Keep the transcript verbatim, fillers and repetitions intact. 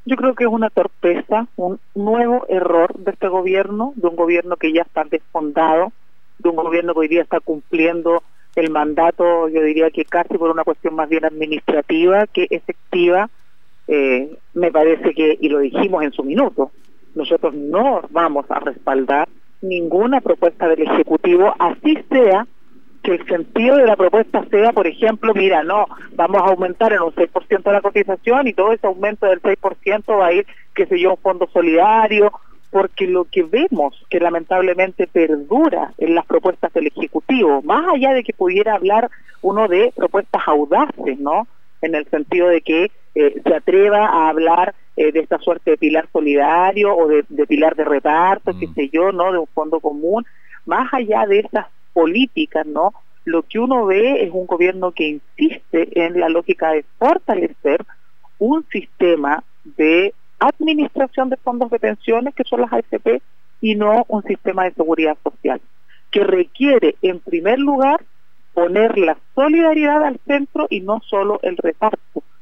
Yo creo que es una torpeza, un nuevo error de este gobierno, de un gobierno que ya está desfondado, de un gobierno que hoy día está cumpliendo el mandato, yo diría que casi por una cuestión más bien administrativa que efectiva. Eh, me parece que, y lo dijimos en su minuto, nosotros no vamos a respaldar ninguna propuesta del Ejecutivo, así sea que el sentido de la propuesta sea, por ejemplo, mira, no, vamos a aumentar en un seis por ciento la cotización y todo ese aumento del seis por ciento va a ir, qué sé yo, a un fondo solidario, porque lo que vemos que lamentablemente perdura en las propuestas del Ejecutivo, más allá de que pudiera hablar uno de propuestas audaces, ¿no?, en el sentido de que eh, se atreva a hablar eh, de esta suerte de pilar solidario o de, de pilar de reparto, mm. qué sé yo, ¿no?, de un fondo común, más allá de esas políticas, ¿no?, lo que uno ve es un gobierno que insiste en la lógica de fortalecer un sistema de administración de fondos de pensiones, que son las A F P, y no un sistema de seguridad social, que requiere, en primer lugar, poner la solidaridad al centro y no solo el reparto.